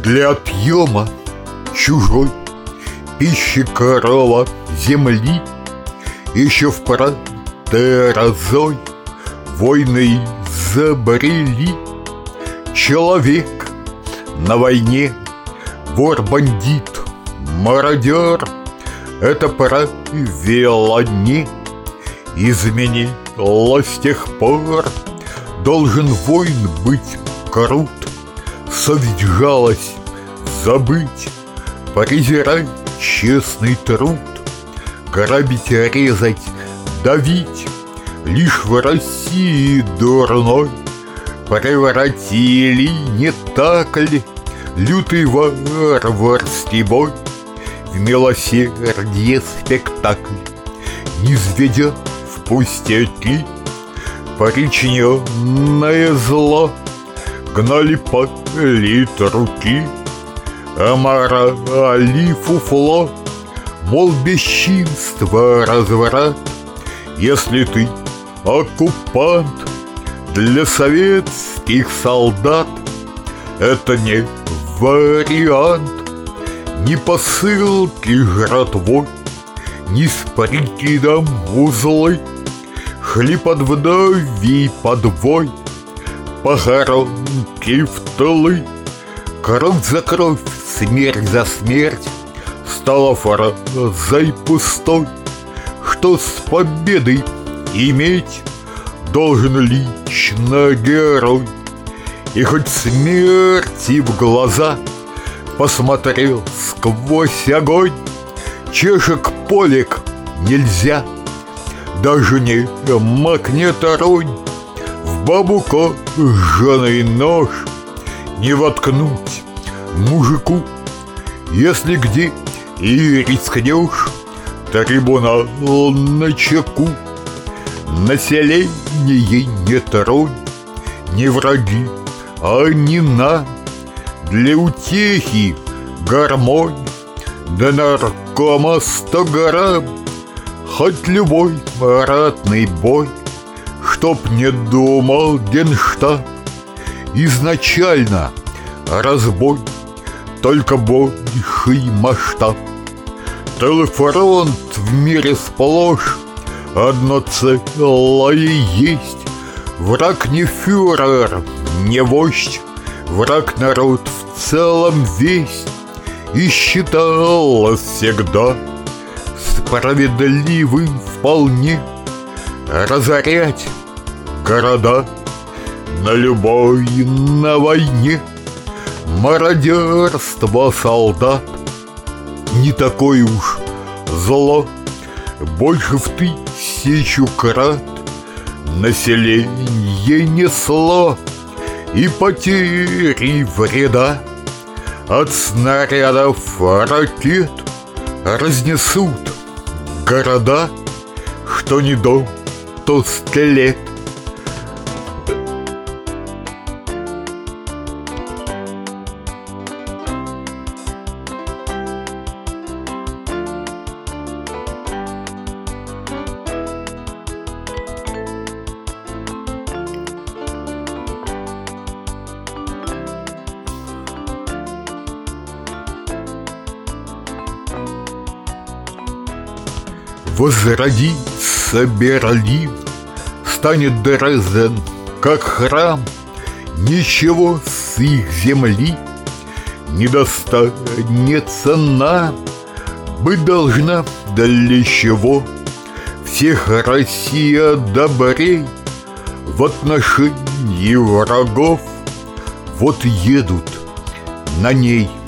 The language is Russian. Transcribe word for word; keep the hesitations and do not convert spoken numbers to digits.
Для отъема чужой пищи корова земли еще в протерозой войны забрели. Человек на войне, вор-бандит, мародер — это правило не изменилось с тех пор. Должен воин быть крут, совесть, жалость забыть, презирать честный труд, грабить, резать, давить. Лишь в России дурной превратили, не так ли, лютый варварский бой в милосердие спектакль, низведя в пустяки причиненное зло. Гнали политруки, а морали фуфло, мол, бесчинство, разврат. Если ты оккупант, для советских солдат это не вариант. Ни посылки жратвой, ни с прикидом узлы, хлеб от вдовий подвой, похоронки в тылы. Кровь за кровь, смерть за смерть стала фразой пустой, что с победой иметь должен лично герой. И хоть смерти в глаза посмотрел сквозь огонь, чешек полек нельзя, даже не магнеторонь, в бабу кожаный нож не воткнуть мужику. Если где и рискнешь, трибунал на чеку. Население не тронь, не враги, а не на. Для утехи гармонь, да наркома сто грамм. Хоть любой ратный бой, чтоб не думал Генштаб, изначально разбой, только больший масштаб. Тыл и фронт в мире сплошь одно целое есть. Враг не фюрер, не вождь, враг народ в целом весь. И считалось всегда справедливым вполне разорять города на любой на войне. Мародерство солдат не такое уж зло, больше в тысячу крат население несло. И потери вреда от снарядов ракет разнесут города, что не дом, то скелет. Возродится Берлин, станет Дрезден, как храм. Ничего с их земли не достанется нам. Быть должна для чего всех Россия добрей в отношении врагов. Вот едут на ней